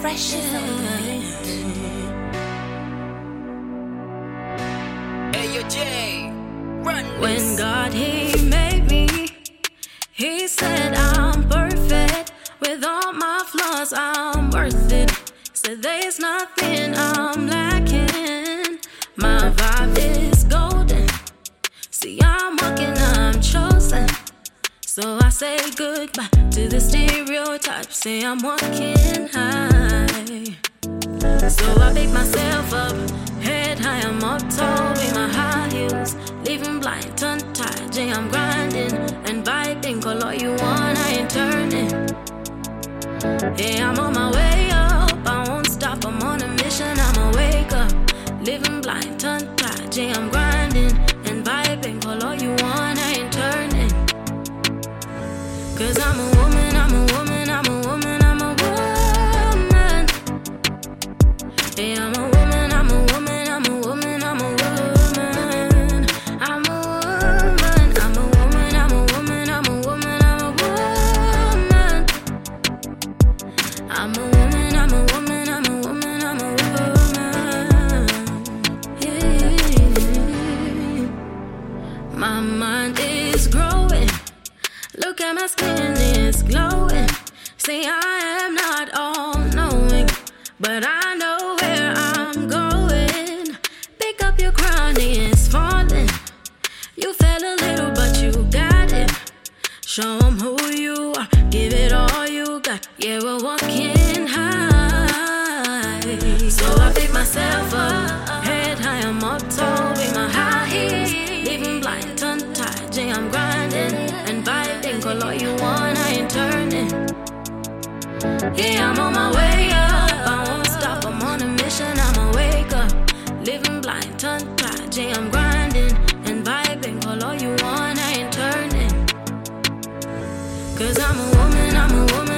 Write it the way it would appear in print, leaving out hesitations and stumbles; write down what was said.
Fresh is on the beat. Hey, yo, Jay, run When this. God, He made me, He said I'm perfect. With all my flaws, I'm worth it. Said there's nothing I'm lacking. My vibe is golden. See, I'm walking, I'm chosen. So I say goodbye to the stereotype. Say I'm walking high. So I pick myself up, head high, I'm up tall with my high heels, leaving blind, tongue-tied. Jay, I'm grinding and vibing. Call all you want, I ain't turning. Yeah, I'm on my way up, I won't stop. I'm on a mission, I'ma wake up, living blind, tongue-tied. Jay, I'm grinding and vibing. Call all you want, I ain't turning. Cause I'm a woman, I'm a woman, I'm a woman, I'm a woman. Yeah, I'm a woman, I'm a woman, I'm a woman, I'm a woman. I'm a woman, I'm a woman, I'm a woman, I'm a woman, I'm a woman. I'm a woman, I'm a woman, I'm a woman, I'm a woman. Yeah. My mind is growing. Look at my skin, it's glowing. See, I am not all knowing, but I know where I'm going. Pick up your crown, it's falling. You fell a little, but you got it. Show 'em who you are, give it all you got. Yeah, we're walking high. So I pick myself up, head high, I'm up tall with my high heels, leaving blind, tongue-tied. Jay, I'm grinding and vibing. Call all you want, I ain't turning. Yeah, I'm on my way up, I won't stop. I'm on a mission, I'ma wake up, living blind, tongue-tied. Jay, I'm grinding and vibing. Call all you want, I ain't turning. Cause I'm a woman, I'm a woman.